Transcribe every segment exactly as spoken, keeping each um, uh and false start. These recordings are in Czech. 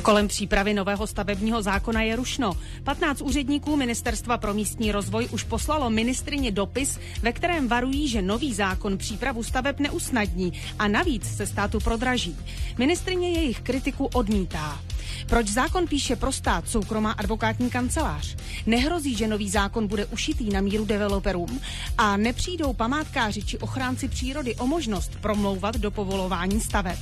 Kolem přípravy nového stavebního zákona je rušno. patnáct úředníků Ministerstva pro místní rozvoj už poslalo ministryni dopis, ve kterém varují, že nový zákon přípravu staveb neusnadní a navíc se státu prodraží. Ministryně jejich kritiku odmítá. Proč zákon píše pro stát soukromá advokátní kancelář? Nehrozí, že nový zákon bude ušitý na míru developerům a nepřijdou památkáři či ochránci přírody o možnost promlouvat do povolování staveb?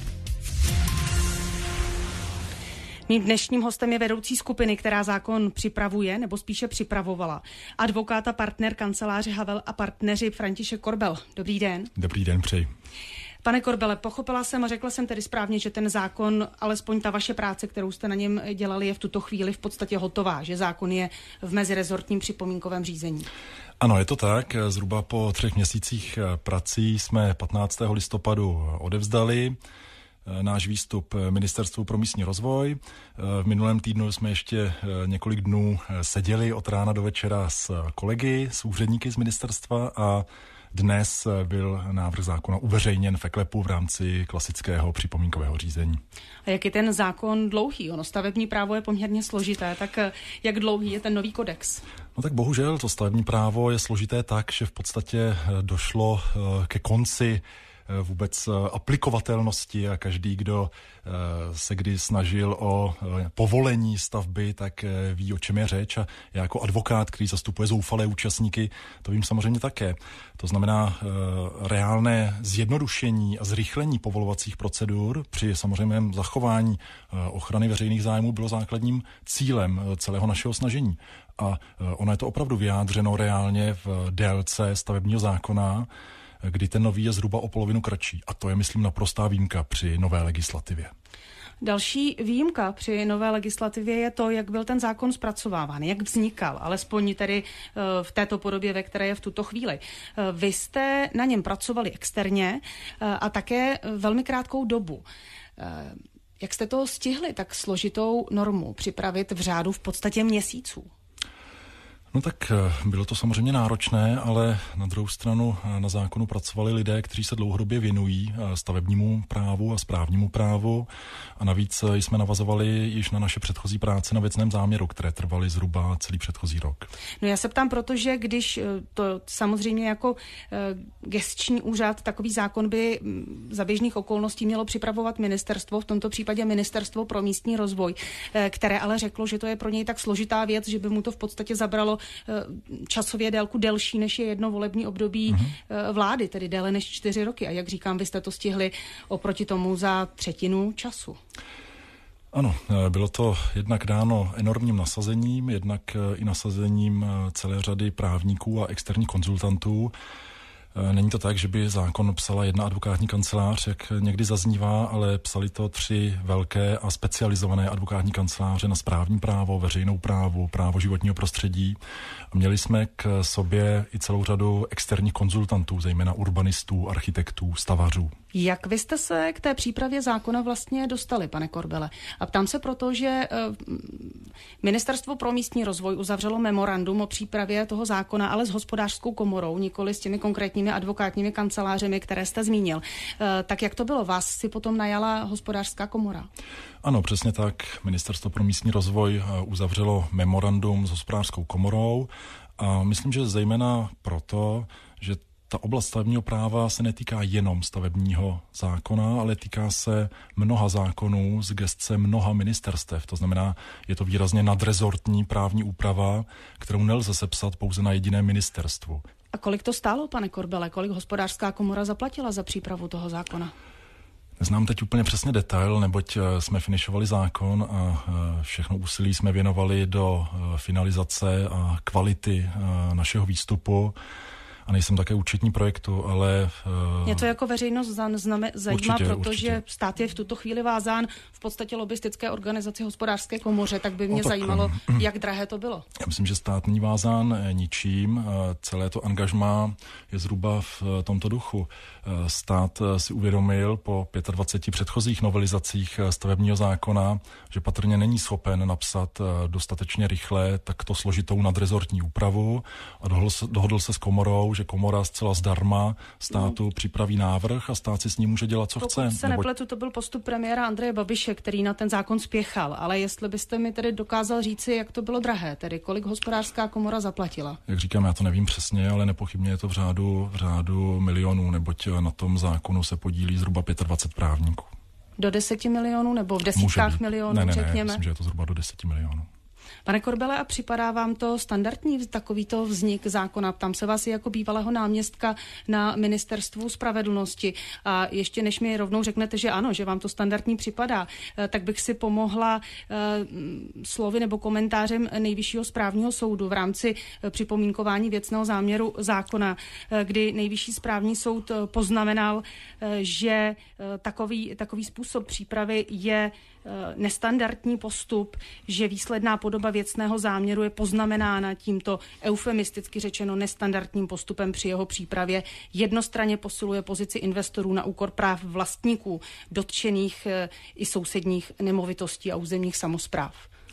Mým dnešním hostem je vedoucí skupiny, která zákon připravuje, nebo spíše připravovala. Advokát a partner kanceláře Havel a partneři František Korbel. Dobrý den. Dobrý den, přeji. Pane Korbele, pochopila jsem a řekla jsem tedy správně, že ten zákon, alespoň ta vaše práce, kterou jste na něm dělali, je v tuto chvíli v podstatě hotová, že zákon je v mezirezortním připomínkovém řízení. Ano, je to tak. Zhruba po třech měsících prací jsme patnáctého listopadu odevzdali náš výstup Ministerstvu pro místní rozvoj. V minulém týdnu jsme ještě několik dnů seděli od rána do večera s kolegy, s úředníky z ministerstva a dnes byl návrh zákona uveřejněn v eKLEPu v rámci klasického připomínkového řízení. A jak je ten zákon dlouhý? Ono stavební právo je poměrně složité, tak jak dlouhý je ten nový kodex? No tak bohužel to stavební právo je složité tak, že v podstatě došlo ke konci vůbec aplikovatelnosti a každý, kdo se kdy snažil o povolení stavby, tak ví, o čem je řeč a já jako advokát, který zastupuje zoufalé účastníky, to vím samozřejmě také. To znamená reálné zjednodušení a zrychlení povolovacích procedur při samozřejmém zachování ochrany veřejných zájmů bylo základním cílem celého našeho snažení. A ono je to opravdu vyjádřeno reálně v délce stavebního zákona, kdy ten nový je zhruba o polovinu kratší. A to je, myslím, naprostá výjimka při nové legislativě. Další výjimka při nové legislativě je to, jak byl ten zákon zpracováván, jak vznikal, alespoň tedy v této podobě, ve které je v tuto chvíli. Vy jste na něm pracovali externě a také velmi krátkou dobu. Jak jste to stihli tak složitou normu připravit v řádu v podstatě měsíců? No tak bylo to samozřejmě náročné, ale na druhou stranu na zákonu pracovali lidé, kteří se dlouhodobě věnují stavebnímu právu a správnímu právu a navíc jsme navazovali již na naše předchozí práce na věcném záměru, které trvaly zhruba celý předchozí rok. No já se ptám, protože když to samozřejmě jako gesční úřad takový zákon by za běžných okolností mělo připravovat ministerstvo, v tomto případě Ministerstvo pro místní rozvoj, které ale řeklo, že to je pro něj tak složitá věc, že by mu to v podstatě zabralo časově délku delší, než je jedno volební období mm-hmm. vlády, tedy déle než čtyři roky. A jak říkám, vy jste to stihli oproti tomu za třetinu času. Ano, bylo to jednak dáno enormním nasazením, jednak i nasazením celé řady právníků a externích konzultantů. Není to tak, že by zákon psala jedna advokátní kancelář, jak někdy zaznívá, ale psali to tři velké a specializované advokátní kanceláře na správní právo, veřejnou právo, právo životního prostředí. Měli jsme k sobě i celou řadu externích konzultantů, zejména urbanistů, architektů, stavařů. Jak vy jste se k té přípravě zákona vlastně dostali, pane Korbele? A ptám se proto, že Ministerstvo pro místní rozvoj uzavřelo memorandum o přípravě toho zákona, ale s Hospodářskou komorou, nikoli s těmi konkrétními advokátními kancelářemi, které jste zmínil. Tak jak to bylo? Vás si potom najala Hospodářská komora? Ano, přesně tak. Ministerstvo pro místní rozvoj uzavřelo memorandum s Hospodářskou komorou a myslím, že zejména proto, že ta oblast stavebního práva se netýká jenom stavebního zákona, ale týká se mnoha zákonů z gesce mnoha ministerstev. To znamená, je to výrazně nadrezortní právní úprava, kterou nelze sepsat pouze na jediném ministerstvu. A kolik to stálo, pane Korbele? Kolik Hospodářská komora zaplatila za přípravu toho zákona? Neznám teď úplně přesně detail, neboť jsme finišovali zákon a všechno úsilí jsme věnovali do finalizace a kvality našeho výstupu. A nejsem také účetní projektu, ale... Mě to jako veřejnost zname, zajímá, určitě, protože určitě. Stát je v tuto chvíli vázán v podstatě lobistické organizaci Hospodářské komoře, tak by mě no, tak, zajímalo, jak drahé to bylo. Já myslím, že stát není vázán ničím. Celé to angažmá je zhruba v tomto duchu. Stát si uvědomil po dvaceti pěti předchozích novelizacích stavebního zákona, že patrně není schopen napsat dostatečně rychle takto složitou nadrezortní úpravu a dohodl se, dohodl se s komorou, že komora zcela zdarma státu no. připraví návrh a stát si s ním může dělat, co Pokud chce. Pokud se nebo... nepletu, to byl postup premiéra Andreje Babiše, který na ten zákon spěchal. Ale jestli byste mi tedy dokázal říci, jak to bylo drahé, tedy kolik Hospodářská komora zaplatila? Jak říkám, já to nevím přesně, ale nepochybně je to v řádu, v řádu milionů, neboť na tom zákonu se podílí zhruba dvacet pět právníků. Do deseti milionů nebo v desítkách milionů, ne, ne, ne, řekněme? myslím, že je to zhruba do deseti milionů. Pane Korbele, a připadá vám to standardní takovýto vznik zákona? Ptám se vás i jako bývalého náměstka na Ministerstvu spravedlnosti. A ještě než mi rovnou řeknete, že ano, že vám to standardní připadá, tak bych si pomohla slovy nebo komentářem Nejvyššího správního soudu v rámci připomínkování věcného záměru zákona, kdy Nejvyšší správní soud poznamenal, že takový, takový způsob přípravy je nestandardní postup, že výsledná podoba věcného záměru je poznamenána tímto eufemisticky řečeno nestandardním postupem při jeho přípravě. Jednostranně posiluje pozici investorů na úkor práv vlastníků dotčených i sousedních nemovitostí a územních samospráv.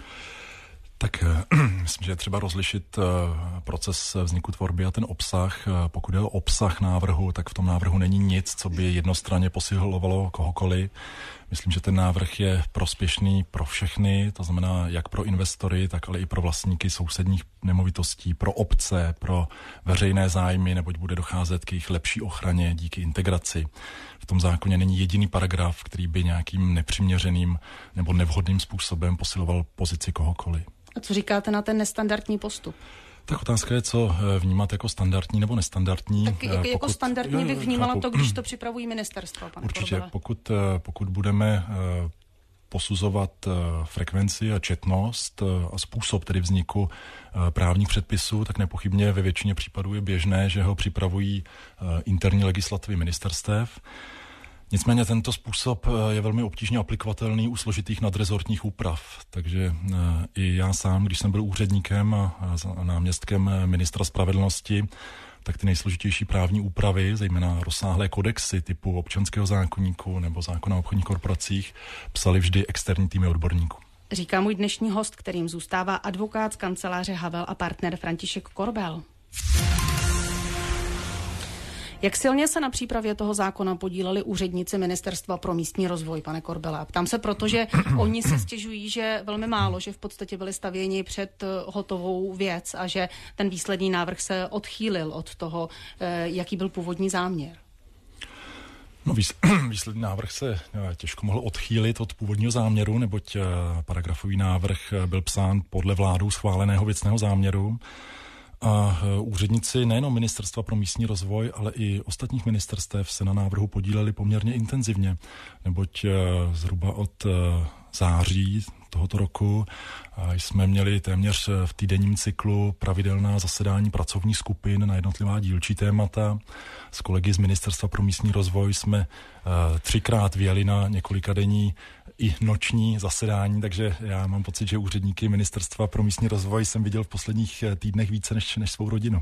Tak myslím, že je třeba rozlišit proces vzniku tvorby a ten obsah. Pokud je o obsah návrhu, tak v tom návrhu není nic, co by jednostranně posilovalo kohokoliv. Myslím, že ten návrh je prospěšný pro všechny, to znamená jak pro investory, tak ale i pro vlastníky sousedních nemovitostí, pro obce, pro veřejné zájmy, neboť bude docházet k jejich lepší ochraně díky integraci. V tom zákoně není jediný paragraf, který by nějakým nepřiměřeným nebo nevhodným způsobem posiloval pozici kohokoliv. A co říkáte na ten nestandardní postup? Tak otázka je, co vnímat jako standardní nebo nestandardní. Tak jako, pokud, jako standardní bych vnímala chápu. To, když to připravují ministerstva, pane Určitě, Korbele. pokud, pokud budeme posuzovat frekvenci a četnost a způsob tedy vzniku právních předpisů, tak nepochybně ve většině případů je běžné, že ho připravují interní legislativy ministerstev. Nicméně tento způsob je velmi obtížně aplikovatelný u složitých nadrezortních úprav. Takže i já sám, když jsem byl úředníkem a náměstkem ministra spravedlnosti, tak ty nejsložitější právní úpravy, zejména rozsáhlé kodexy typu občanského zákoníku nebo zákona o obchodních korporacích, psali vždy externí týmy odborníků. Říká můj dnešní host, kterým zůstává advokát z kanceláře Havel a partner František Korbel. Jak silně se na přípravě toho zákona podíleli úředníci Ministerstva pro místní rozvoj, pane Korbele? Ptám se, protože oni si stěžují, že velmi málo, že v podstatě byli stavěni před hotovou věc a že ten výsledný návrh se odchýlil od toho, jaký byl původní záměr. No, výsledný návrh se těžko mohl odchýlit od původního záměru, neboť paragrafový návrh byl psán podle vládou schváleného věcného záměru. A úředníci nejenom Ministerstva pro místní rozvoj, ale i ostatních ministerstev se na návrhu podíleli poměrně intenzivně, neboť zhruba od září tohoto roku jsme měli téměř v týdenním cyklu pravidelná zasedání pracovních skupin na jednotlivá dílčí témata. S kolegy z Ministerstva pro místní rozvoj jsme třikrát vyjeli na několikadenní i noční zasedání, takže já mám pocit, že úředníky Ministerstva pro místní rozvoj jsem viděl v posledních týdnech více než, než svou rodinu.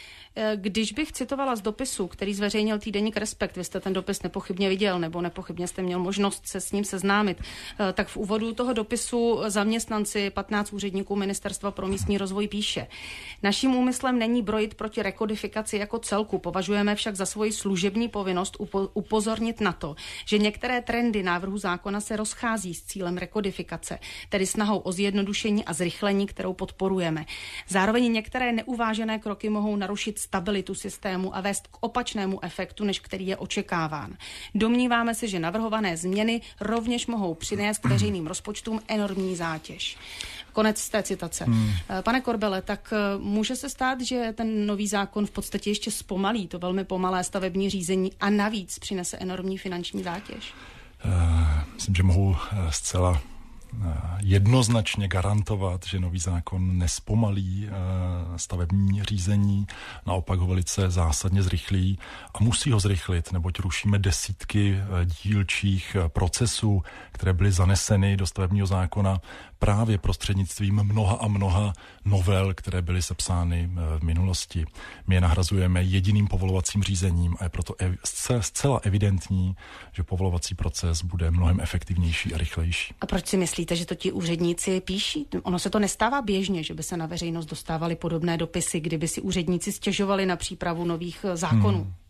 Když bych citovala z dopisu, který zveřejnil týdeník Respekt, vy jste ten dopis nepochybně viděl, nebo nepochybně jste měl možnost se s ním seznámit, tak v úvodu toho dopisu zaměstnanci patnáct úředníků Ministerstva pro místní rozvoj píše: Naším úmyslem není brojit proti rekodifikaci jako celku, považujeme však za svoji služební povinnost upo- upozornit na to, že některé trendy návrhu zákona se rozchází s cílem rekodifikace, tedy snahou o zjednodušení a zrychlení, kterou podporujeme. Zároveň některé neuvážené kroky mohou narušit stabilitu systému a vést k opačnému efektu, než který je očekáván. Domníváme se, že navrhované změny rovněž mohou přinést veřejným rozpočtům enormní zátěž. Konec té citace. Hmm. Pane Korbele, tak může se stát, že ten nový zákon v podstatě ještě zpomalí to velmi pomalé stavební řízení a navíc přinese enormní finanční zátěž? Uh, myslím, že mohu zcela jednoznačně garantovat, že nový zákon nespomalí stavební řízení, naopak ho velice zásadně zrychlí a musí ho zrychlit, neboť rušíme desítky dílčích procesů, které byly zaneseny do stavebního zákona právě prostřednictvím mnoha a mnoha novel, které byly sepsány v minulosti. My je nahrazujeme jediným povolovacím řízením a je proto zcela evidentní, že povolovací proces bude mnohem efektivnější a rychlejší. A proč si myslíte, Myslíte, že to ti úředníci píší? Ono se to nestává běžně, že by se na veřejnost dostávaly podobné dopisy, kdyby si úředníci stěžovali na přípravu nových zákonů. Hmm.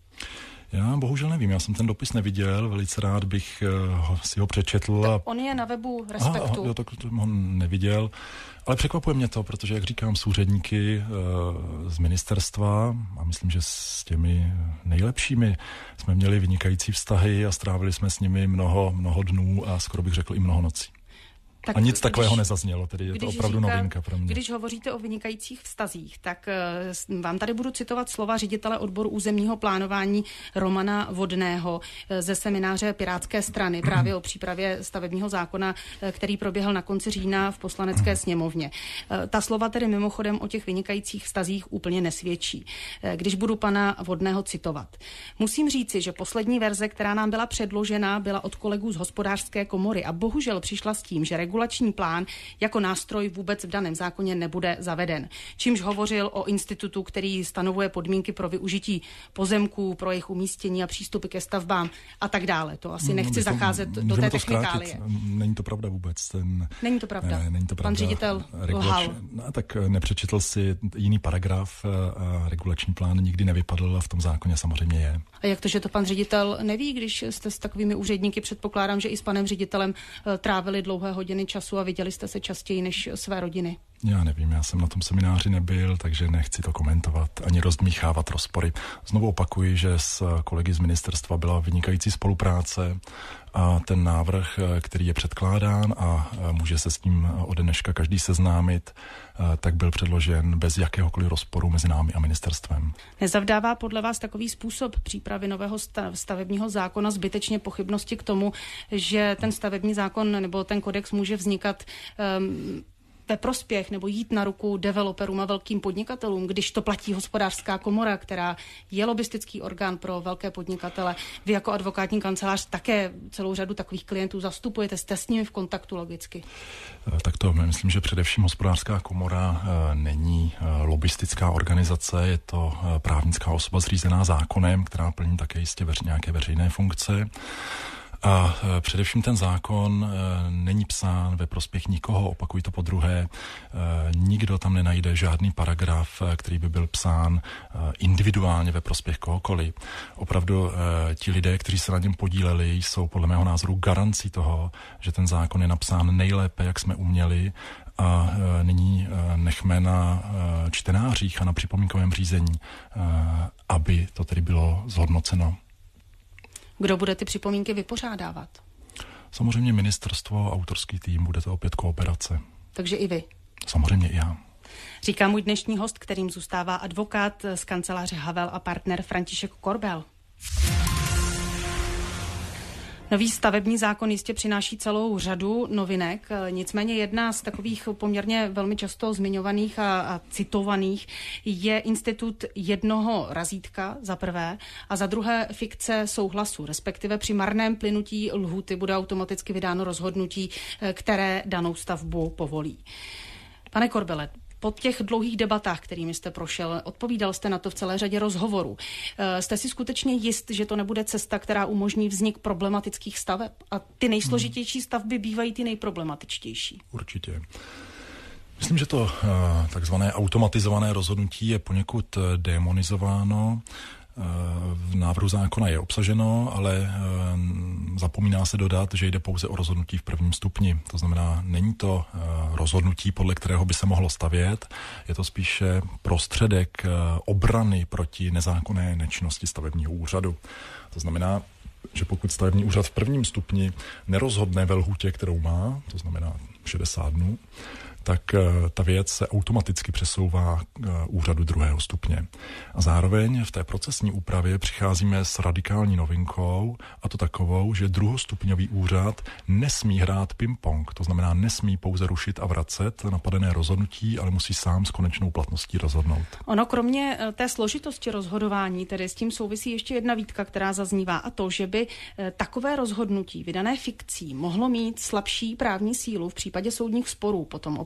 Já bohužel nevím, já jsem ten dopis neviděl, velice rád bych ho, si ho přečetl. A... On je na webu Respektu. Aha, jo, tak jsem ho neviděl, ale překvapuje mě to, protože, jak říkám, s úředníky z ministerstva a myslím, že s těmi nejlepšími jsme měli vynikající vztahy a strávili jsme s nimi mnoho, mnoho dnů a skoro bych řekl i mnoho nocí. Tak a nic když, takového nezaznělo, tedy je to opravdu říká, novinka pro mě. Když hovoříte o vynikajících vztazích, tak uh, vám tady budu citovat slova ředitele odboru územního plánování Romana Vodného uh, ze semináře Pirátské strany právě o přípravě stavebního zákona, uh, který proběhl na konci října v Poslanecké sněmovně. Uh, ta slova tedy mimochodem o těch vynikajících vztazích úplně nesvědčí. Uh, když budu pana Vodného citovat. Musím říci, že poslední verze, která nám byla předložena, byla od kolegů z Hospodářské komory a bohužel přišla s tím, že regulační plán jako nástroj vůbec v daném zákoně nebude zaveden. Čímž hovořil o institutu, který stanovuje podmínky pro využití pozemků, pro jejich umístění a přístupy ke stavbám a tak dále. To asi nechci no, zacházet do té technikálie. Není to pravda vůbec. Ten, není to pravda. Ne, není to pravda. Pan ředitel lhal. No, tak nepřečetl si jiný paragraf a regulační plán nikdy nevypadl a v tom zákoně samozřejmě je. A jak to, že to pan ředitel neví, když jste s takovými úředníky, předpokládám, že i s panem ředitelem trávili dlouhé hodiny času a viděli jste se častěji než své rodiny? Já nevím, já jsem na tom semináři nebyl, takže nechci to komentovat ani rozdmíchávat rozpory. Znovu opakuji, že s kolegy z ministerstva byla vynikající spolupráce a ten návrh, který je předkládán a může se s ním ode dneška každý seznámit, tak byl předložen bez jakéhokoliv rozporu mezi námi a ministerstvem. Nezavdává podle vás takový způsob přípravy nového stavebního zákona zbytečně pochybnosti k tomu, že ten stavební zákon nebo ten kodex může vznikat um, ve prospěch nebo jít na ruku developerům a velkým podnikatelům, když to platí Hospodářská komora, která je lobistický orgán pro velké podnikatele. Vy jako advokátní kancelář také celou řadu takových klientů zastupujete, jste s nimi v kontaktu logicky. Tak to myslím, že především Hospodářská komora není lobistická organizace, je to právnická osoba zřízená zákonem, která plní také jistě veř, nějaké veřejné funkce. A především ten zákon není psán ve prospěch nikoho, opakuji to podruhé. Nikdo tam nenajde žádný paragraf, který by byl psán individuálně ve prospěch kohokoliv. Opravdu ti lidé, kteří se na něm podíleli, jsou podle mého názoru garancí toho, že ten zákon je napsán nejlépe, jak jsme uměli, a nyní nechme na čtenářích a na připomínkovém řízení, aby to tedy bylo zhodnoceno. Kdo bude ty připomínky vypořádávat? Samozřejmě ministerstvo, autorský tým, bude to opět kooperace. Takže i vy? Samozřejmě i já. Říká můj dnešní host, kterým zůstává advokát z kanceláře Havel a partner František Korbel. Nový stavební zákon jistě přináší celou řadu novinek, nicméně jedna z takových poměrně velmi často zmiňovaných a, a citovaných je institut jednoho razítka za prvé a za druhé fikce souhlasu, respektive při marném plynutí lhůty bude automaticky vydáno rozhodnutí, které danou stavbu povolí. Pane Korbele, po těch dlouhých debatách, kterými jste prošel, odpovídal jste na to v celé řadě rozhovorů. Jste si skutečně jist, že to nebude cesta, která umožní vznik problematických staveb? A ty nejsložitější stavby bývají ty nejproblematičtější. Určitě. Myslím, že to takzvané automatizované rozhodnutí je poněkud demonizováno. V návrhu zákona je obsaženo, ale zapomíná se dodat, že jde pouze o rozhodnutí v prvním stupni. To znamená, není to rozhodnutí, podle kterého by se mohlo stavět, je to spíše prostředek obrany proti nezákonné nečinnosti stavebního úřadu. To znamená, že pokud stavební úřad v prvním stupni nerozhodne ve lhůtě, kterou má, to znamená šedesát dnů, tak ta věc se automaticky přesouvá k úřadu druhého stupně. A zároveň v té procesní úpravě přicházíme s radikální novinkou, a to takovou, že druhostupňový úřad nesmí hrát ping-pong, to znamená nesmí pouze rušit a vracet napadené rozhodnutí, ale musí sám s konečnou platností rozhodnout. Ono kromě té složitosti rozhodování, tedy s tím souvisí ještě jedna výtka, která zaznívá, a to, že by takové rozhodnutí vydané fikcí mohlo mít slabší právní sílu v případě soudních sporů potom o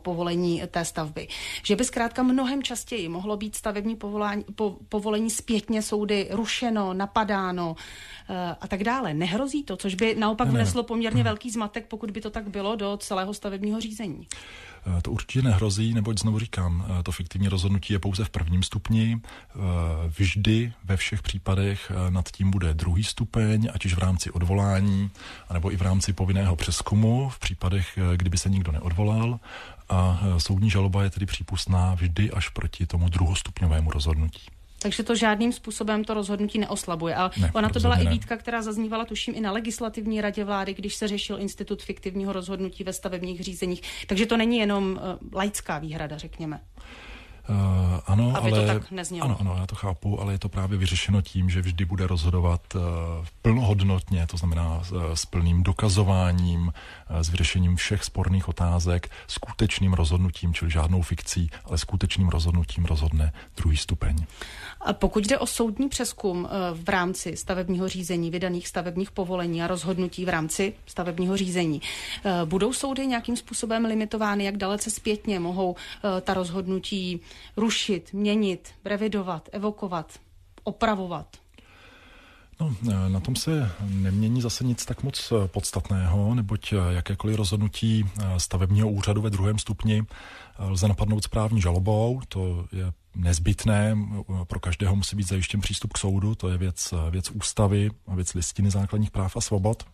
povolení té stavby. Že by zkrátka mnohem častěji mohlo být stavební povolání, po, povolení zpětně soudy rušeno, napadáno a tak dále. Nehrozí to, což by naopak vneslo poměrně hmm. velký zmatek, pokud by to tak bylo, do celého stavebního řízení. To určitě nehrozí, neboť znovu říkám, to fiktivní rozhodnutí je pouze v prvním stupni. Vždy ve všech případech nad tím bude druhý stupeň, ať už v rámci odvolání, anebo i v rámci povinného přezkumu, v případech, kdyby se nikdo neodvolal. A soudní žaloba je tedy přípustná vždy až proti tomu druhostupňovému rozhodnutí. Takže to žádným způsobem to rozhodnutí neoslabuje. A ne, ona to byla i výtka, která zaznívala, tuším, i na legislativní radě vlády, když se řešil institut fiktivního rozhodnutí ve stavebních řízeních. Takže to není jenom uh, laická výhrada, řekněme. Uh, ano, Aby ale, to tak neznělo. Ano, ano, já to chápu, ale je to právě vyřešeno tím, že vždy bude rozhodovat uh, plnohodnotně, to znamená uh, s plným dokazováním, uh, s vyřešením všech sporných otázek, skutečným rozhodnutím, čili žádnou fikcí, ale skutečným rozhodnutím rozhodne druhý stupeň. A pokud jde o soudní přezkum uh, v rámci stavebního řízení, vydaných stavebních povolení a rozhodnutí v rámci stavebního řízení, uh, budou soudy nějakým způsobem limitovány, jak dalece zpětně mohou uh, ta rozhodnutí rušit, měnit, revidovat, evokovat, opravovat? No, na tom se nemění zase nic tak moc podstatného, neboť jakékoliv rozhodnutí stavebního úřadu ve druhém stupni lze napadnout správní žalobou, to je nezbytné, pro každého musí být zajištěn přístup k soudu, to je věc, věc ústavy a věc listiny základních práv a svobod.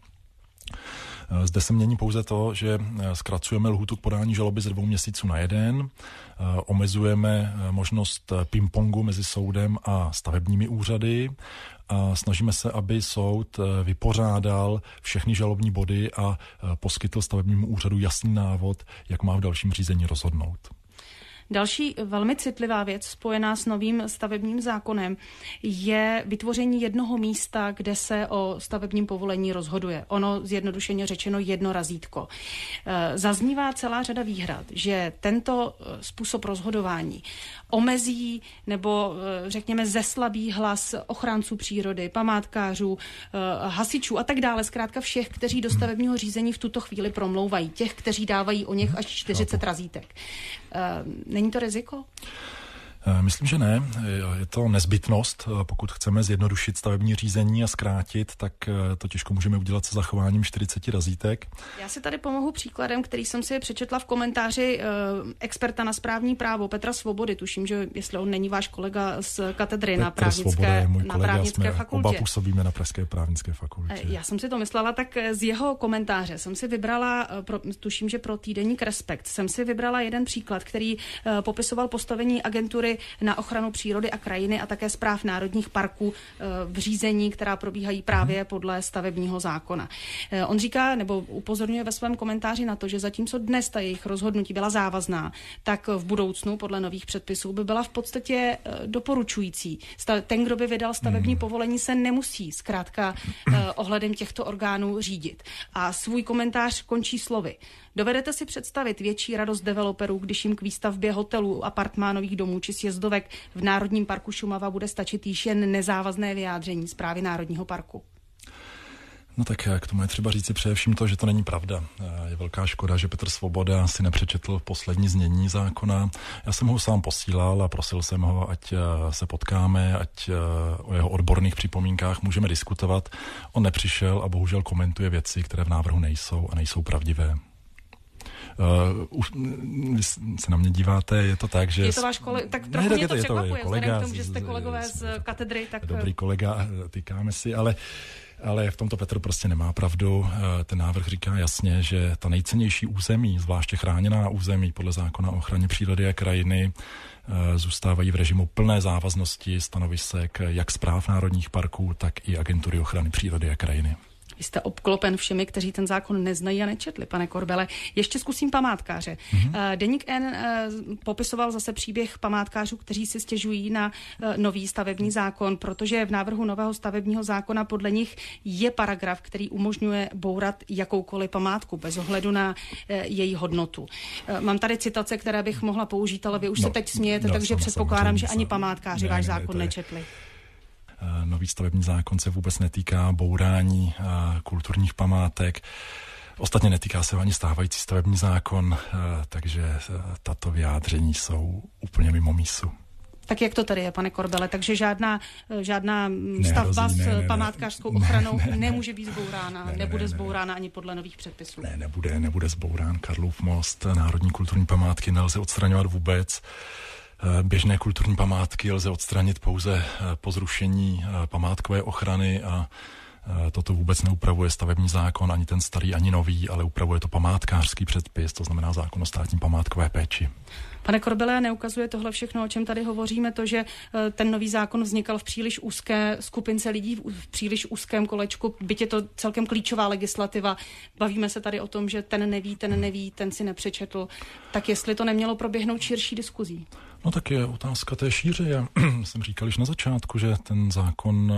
Zde se mění pouze to, že zkracujeme lhůtu k podání žaloby ze dvou měsíců na jeden, omezujeme možnost pingpongu mezi soudem a stavebními úřady a snažíme se, aby soud vypořádal všechny žalobní body a poskytl stavebnímu úřadu jasný návod, jak má v dalším řízení rozhodnout. Další velmi citlivá věc spojená s novým stavebním zákonem je vytvoření jednoho místa, kde se o stavebním povolení rozhoduje. Ono zjednodušeně řečeno jedno razítko. Zaznívá celá řada výhrad, že tento způsob rozhodování omezí nebo řekněme zeslabí hlas ochránců přírody, památkářů, hasičů a tak dále, zkrátka všech, kteří do stavebního řízení v tuto chvíli promlouvají, těch, kteří dávají o něch až čtyřicet razítek. Není to riziko? Myslím, že ne. Je to nezbytnost. Pokud chceme zjednodušit stavební řízení a zkrátit, tak to těžko můžeme udělat se zachováním čtyřicet razítek. Já si tady pomohu příkladem, který jsem si přečetla v komentáři experta na správní právo Petra Svobody. Tuším, že jestli on není váš kolega z katedry Petr na právnické, Svoboda je můj na kolega, právnické jsme fakultě. Oba působíme na Pražské právnické fakultě. Já jsem si to myslela, tak z jeho komentáře jsem si vybrala, pro, tuším, že pro týdeník Respekt, jsem si vybrala jeden příklad, který popisoval postavení agentury na ochranu přírody a krajiny a také správ národních parků v řízení, která probíhají právě podle stavebního zákona. On říká, nebo upozorňuje ve svém komentáři na to, že zatímco dnes ta jejich rozhodnutí byla závazná, tak v budoucnu podle nových předpisů by byla v podstatě doporučující. Ten, kdo by vydal stavební povolení, se nemusí zkrátka ohledem těchto orgánů řídit. A svůj komentář končí slovy. Dovedete si představit větší radost developerů, když jim k výstavbě hotelů, apartmánových domů či sjezdovek v Národním parku Šumava bude stačit již jen nezávazné vyjádření Správy Národního parku? No tak k tomu je třeba říci především to, že to není pravda. Je velká škoda, že Petr Svoboda si nepřečetl poslední znění zákona. Já jsem ho sám posílal a prosil jsem ho, ať se potkáme, ať o jeho odborných připomínkách můžeme diskutovat. On nepřišel a bohužel komentuje věci, které v návrhu nejsou a nejsou pravdivé. Uh, už vy se na mě díváte, je to tak, že... Je to váš kolega, tak trochu ne, mě to, to překvapuje, vzhledem k tomu, že jste kolegové z, z katedry, tak... Dobrý kolega, týkáme si, ale, ale v tomto Petr prostě nemá pravdu. Ten návrh říká jasně, že ta nejcennější území, zvláště chráněná území podle zákona o ochraně přírody a krajiny, zůstávají v režimu plné závaznosti stanovisek jak správ národních parků, tak i agentury ochrany přírody a krajiny. Vy jste obklopen všemi, kteří ten zákon neznají a nečetli, pane Korbele. Ještě zkusím památkáře. Mm-hmm. Deník N popisoval zase příběh památkářů, kteří si stěžují na nový stavební zákon, protože v návrhu nového stavebního zákona podle nich je paragraf, který umožňuje bourat jakoukoliv památku bez ohledu na její hodnotu. Mám tady citace, které bych mohla použít, ale vy už no, se teď smějete, no, takže předpokládám, že ani památkáři ne, váš ne, zákon nečetli. Nový stavební zákon se vůbec netýká bourání kulturních památek. Ostatně netýká se ani stávající stavební zákon, takže tato vyjádření jsou úplně mimo mísu. Tak jak to tady je, pane Korbele? Takže žádná, žádná stavba s ne, ne, památkářskou ochranou ne, ne, nemůže být zbourána, ne, ne, nebude ne, zbourána ani podle nových předpisů. Ne, nebude, nebude zbourán. Karlův most, národní kulturní památky nelze odstraňovat vůbec. Běžné kulturní památky lze odstranit pouze po zrušení památkové ochrany a toto vůbec neupravuje stavební zákon, ani ten starý, ani nový, ale upravuje to památkářský předpis, to znamená zákon o státní památkové péči. Pane Korbele, neukazuje tohle všechno, o čem tady hovoříme, to, že ten nový zákon vznikal v příliš úzké skupince lidí, v příliš úzkém kolečku, byť je to celkem klíčová legislativa. Bavíme se tady o tom, že ten neví, ten neví, ten si nepřečetl. Tak jestli to nemělo proběhnout širší diskuzí? No tak je otázka té šíře. Já jsem říkal již na začátku, že ten zákon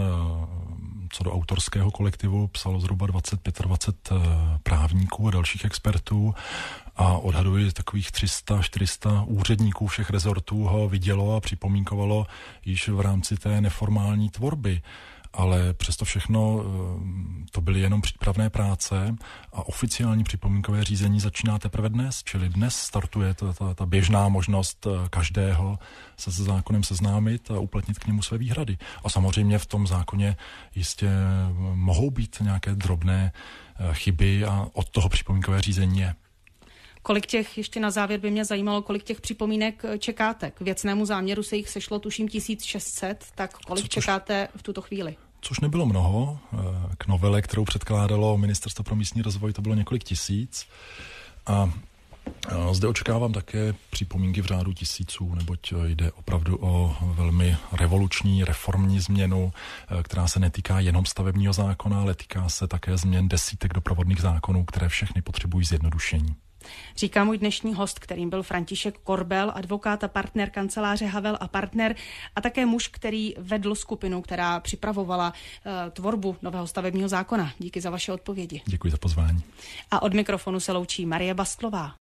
co do autorského kolektivu psalo zhruba dvacet dvacet pět právníků a dalších expertů a odhaduji takových tři sta čtyři sta úředníků všech rezortů ho vidělo a připomínkovalo již v rámci té neformální tvorby. Ale přesto všechno to byly jenom přípravné práce a oficiální připomínkové řízení začíná teprve dnes, čili dnes startuje ta, ta, ta běžná možnost každého se se zákonem seznámit a uplatnit k němu své výhrady. A samozřejmě v tom zákoně jistě mohou být nějaké drobné chyby a od toho připomínkové řízení je. Kolik těch, ještě na závěr by mě zajímalo, kolik těch připomínek čekáte? K věcnému záměru se jich sešlo tuším tisíc šest set, tak kolik Co, čekáte v tuto chvíli? Což nebylo mnoho. K novele, kterou předkládalo Ministerstvo pro místní rozvoj, to bylo několik tisíc. A zde očekávám také připomínky v řádu tisíců, neboť jde opravdu o velmi revoluční, reformní změnu, která se netýká jenom stavebního zákona, ale týká se také změn desítek doprovodných zákonů, které všechny potřebují zjednodušení. Říká můj dnešní host, kterým byl František Korbel, advokát a partner kanceláře Havel a partner a také muž, který vedl skupinu, která připravovala uh, tvorbu nového stavebního zákona. Díky za vaše odpovědi. Děkuji za pozvání. A od mikrofonu se loučí Marie Bastlová.